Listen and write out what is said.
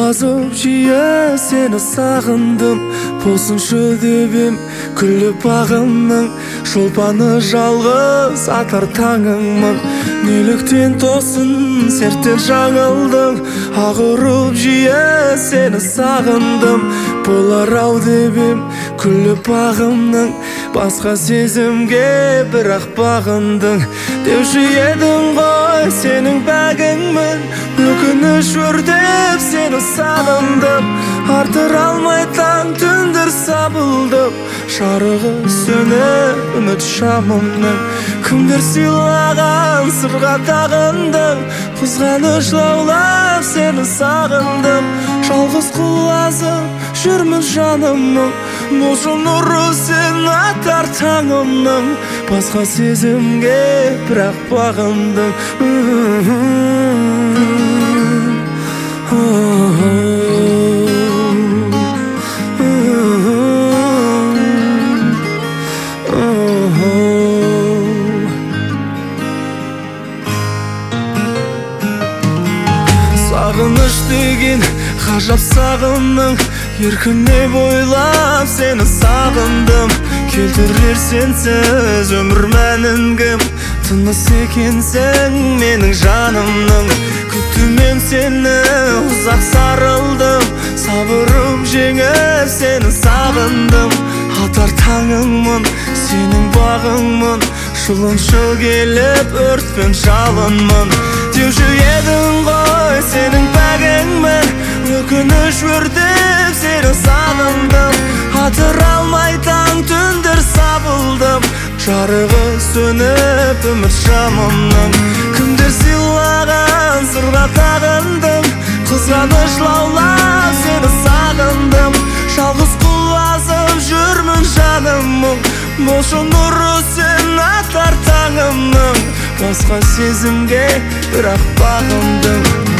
жазып жиі сені сағындым. Болсыншы дебем күліп бағымның, шолпаны жалғыз атар таңыңмын. Неліктен тосын серттен жаңылдың, ағырып жиі сені сағындым. Болар ау дебем күліп бағымның, басқа сезімге бірақ бағындың. Деуші едің ғой сенің бәгіңмін, өкініш өртеп сені сағындым. Артыра алмай таң түндір сабылдым, жарығы сөніп үміт шамымның. Кімдер сыйлаған сырға тағындым, қызғаныш лаулап сені сағындым. Жалғыз құлазып жүрмін жанымның, болшы нұры сен атар таңымның. Басқа сезімге бірақ бағындың. Сағыныш деген ғажап сағымның, еркіне бойлап сені сағындым. Келтірер сенсіз өмір мәнін кім, тыныс екенсің менің жанымның. Күтумен сені ұзақ сарылдым, сабырым жеңіп сені сағындым. Атар таңыңмын, сенің бағыңмын, жылыншы келіп өртпен жалынмын. Деуші едің ғой сенің бәгіңмін, өкініш өртеп сені сағындым. Атыра алмай таң түндір сабылдым, жарығы сөніп үміт шамымның. Кімдер сыйлаған сырға тағындым, қызғаныш лаулап сені сағындым. Жалғыз құлазып жүрмін жанымның, болшы нұры сен атар таңымның. Басқа сезімге бірақ бағындым.